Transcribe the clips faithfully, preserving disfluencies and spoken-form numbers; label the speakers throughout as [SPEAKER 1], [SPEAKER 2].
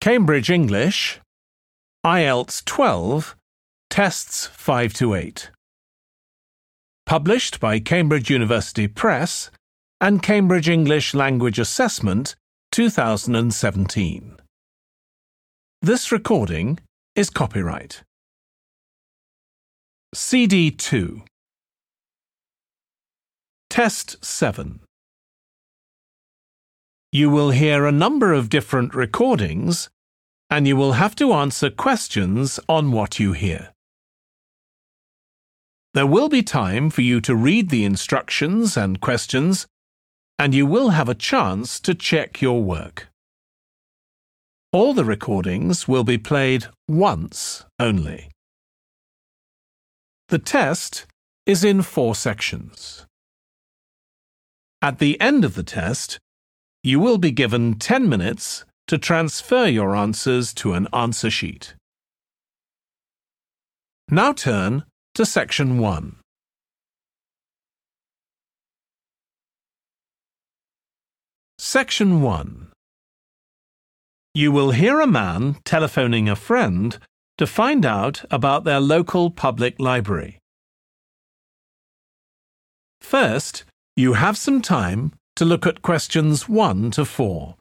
[SPEAKER 1] Cambridge English, I E L T S twelve, Tests five to eight. Published by Cambridge University Press and Cambridge English Language Assessment two thousand seventeen. This recording is copyright. C D two. Test seven. You will hear a number of different recordings, and you will have to answer questions on what you hear. There will be time for you to read the instructions and questions, and you will have a chance to check your work. All the recordings will be played once only. The test is in four sections. At the end of the test, you will be given ten minutes to transfer your answers to an answer sheet. Now turn to Section one. Section one. You will hear a man telephoning a friend to find out about their local public library. First, you have some time to look at questions one to four.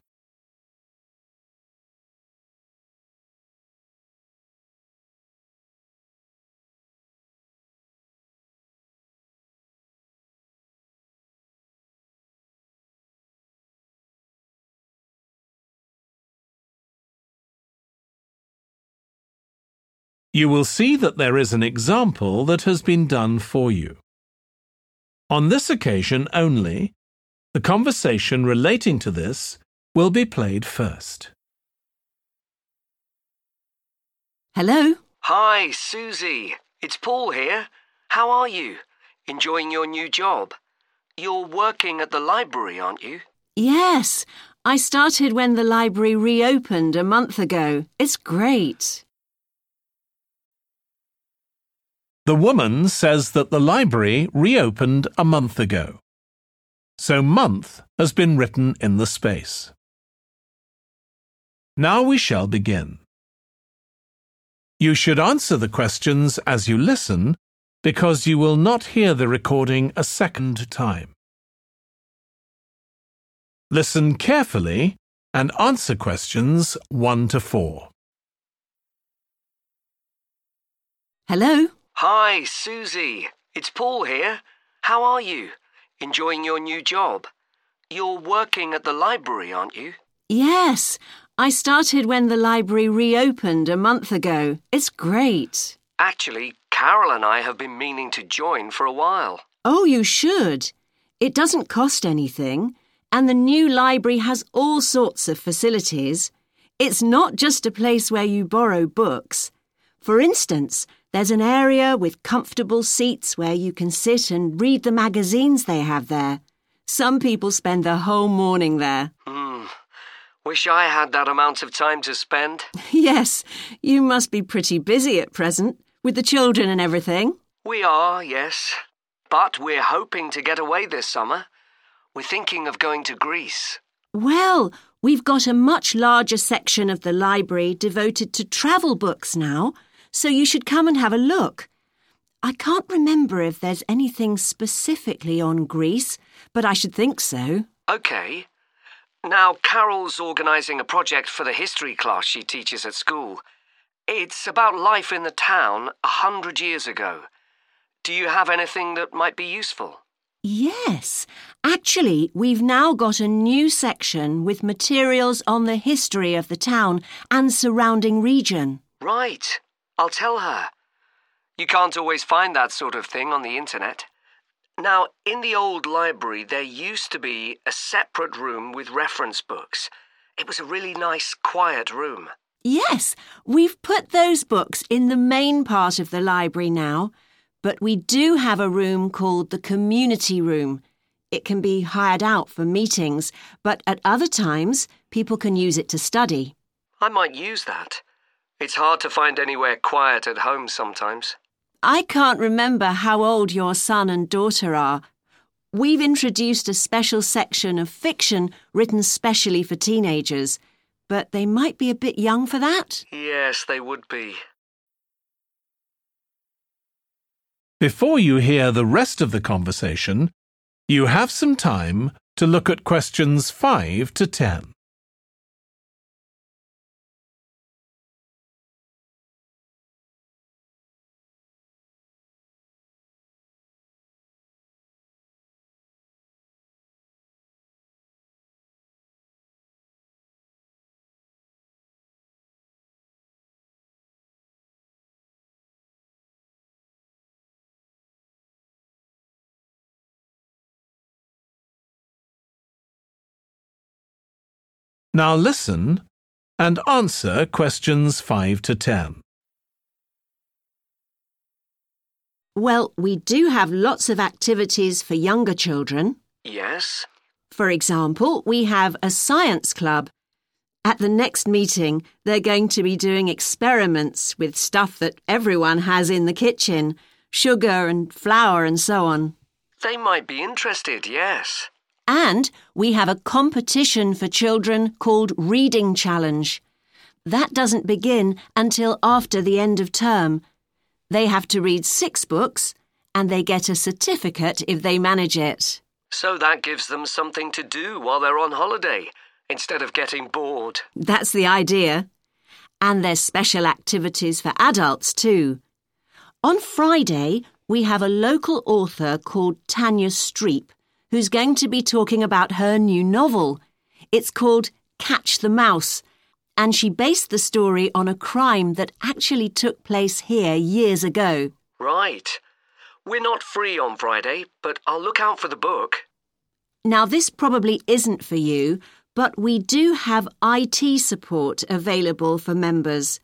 [SPEAKER 1] You will see that there is an example that has been done for you. On this occasion only, the conversation relating to this will be played first.
[SPEAKER 2] Hello?
[SPEAKER 3] Hi, Susie. It's Paul here. How are you? Enjoying your new job? You're working at the library, aren't you?
[SPEAKER 2] Yes, I started when the library reopened a month ago. It's great.
[SPEAKER 1] The woman says that the library reopened a month ago. So month has been written in the space. Now we shall begin. You should answer the questions as you listen because you will not hear the recording a second time. Listen carefully and answer questions one to four.
[SPEAKER 2] Hello?
[SPEAKER 3] Hi, Susie. It's Paul here. How are you? Enjoying your new job? You're working at the library, aren't you?
[SPEAKER 2] Yes, I started when the library reopened a month ago. It's great.
[SPEAKER 3] Actually, Carol and I have been meaning to join for a while.
[SPEAKER 2] Oh, you should. It doesn't cost anything, and the new library has all sorts of facilities. It's not just a place where you borrow books. For instance, there's an area with comfortable seats where you can sit and read the magazines they have there. Some people spend the whole morning there.
[SPEAKER 3] Hmm. Wish I had that amount of time to spend.
[SPEAKER 2] Yes, you must be pretty busy at present, with the children and everything.
[SPEAKER 3] We are, yes. But we're hoping to get away this summer. We're thinking of going to Greece.
[SPEAKER 2] Well, we've got a much larger section of the library devoted to travel books now, so you should come and have a look. I can't remember if there's anything specifically on Greece, but I should think so.
[SPEAKER 3] OK. Now, Carol's organising a project for the history class she teaches at school. It's about life in the town a hundred years ago. Do you have anything that might be useful?
[SPEAKER 2] Yes. Actually, we've now got a new section with materials on the history of the town and surrounding region.
[SPEAKER 3] Right. I'll tell her. You can't always find that sort of thing on the internet. Now, in the old library, there used to be a separate room with reference books. It was a really nice, quiet room.
[SPEAKER 2] Yes, we've put those books in the main part of the library now, but we do have a room called the community room. It can be hired out for meetings, but at other times, people can use it to study.
[SPEAKER 3] I might use that. It's hard to find anywhere quiet at home sometimes.
[SPEAKER 2] I can't remember how old your son and daughter are. We've introduced a special section of fiction written specially for teenagers, but they might be a bit young for that.
[SPEAKER 3] Yes, they would be.
[SPEAKER 1] Before you hear the rest of the conversation, you have some time to look at questions five to ten. Now listen and answer questions five to ten.
[SPEAKER 2] Well, we do have lots of activities for younger children.
[SPEAKER 3] Yes?
[SPEAKER 2] For example, we have a science club. At the next meeting, they're going to be doing experiments with stuff that everyone has in the kitchen, sugar and flour and so on.
[SPEAKER 3] They might be interested, yes.
[SPEAKER 2] And we have a competition for children called Reading Challenge. That doesn't begin until after the end of term. They have to read six books and they get a certificate if they manage it.
[SPEAKER 3] So that gives them something to do while they're on holiday, instead of getting bored.
[SPEAKER 2] That's the idea. And there's special activities for adults too. On Friday, we have a local author called Tanya Streep, who's going to be talking about her new novel. It's called Catch the Mouse, and she based the story on a crime that actually took place here years ago.
[SPEAKER 3] Right. We're not free on Friday, but I'll look out for the book.
[SPEAKER 2] Now, this probably isn't for you, but we do have I T support available for members.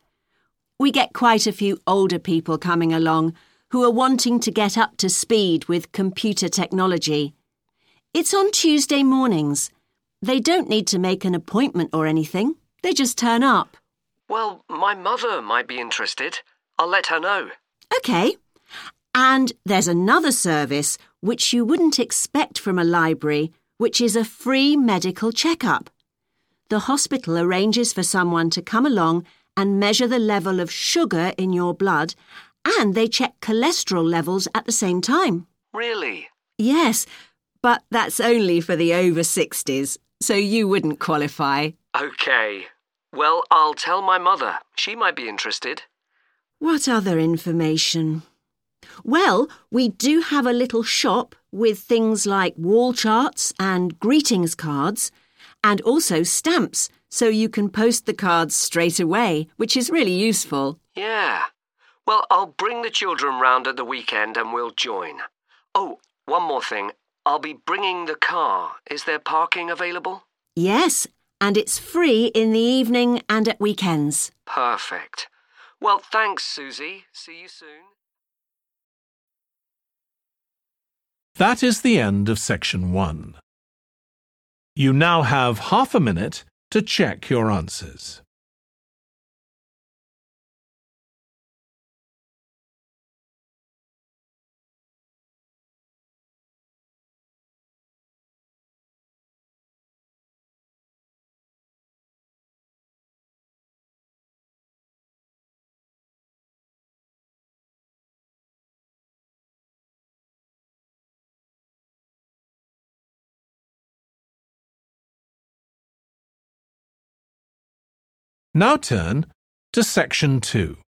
[SPEAKER 2] We get quite a few older people coming along who are wanting to get up to speed with computer technology. It's on Tuesday mornings. They don't need to make an appointment or anything. They just turn up.
[SPEAKER 3] Well, my mother might be interested. I'll let her know.
[SPEAKER 2] OK. And there's another service which you wouldn't expect from a library, which is a free medical checkup. The hospital arranges for someone to come along and measure the level of sugar in your blood, and they check cholesterol levels at the same time.
[SPEAKER 3] Really?
[SPEAKER 2] Yes. But that's only for the over sixties, so you wouldn't qualify.
[SPEAKER 3] OK. Well, I'll tell my mother. She might be interested.
[SPEAKER 2] What other information? Well, we do have a little shop with things like wall charts and greetings cards, and also stamps, so you can post the cards straight away, which is really useful.
[SPEAKER 3] Yeah. Well, I'll bring the children round at the weekend and we'll join. Oh, one more thing. I'll be bringing the car. Is there parking available?
[SPEAKER 2] Yes, and it's free in the evening and at weekends.
[SPEAKER 3] Perfect. Well, thanks, Susie. See you soon.
[SPEAKER 1] That is the end of section one. You now have half a minute to check your answers. Now turn to section two.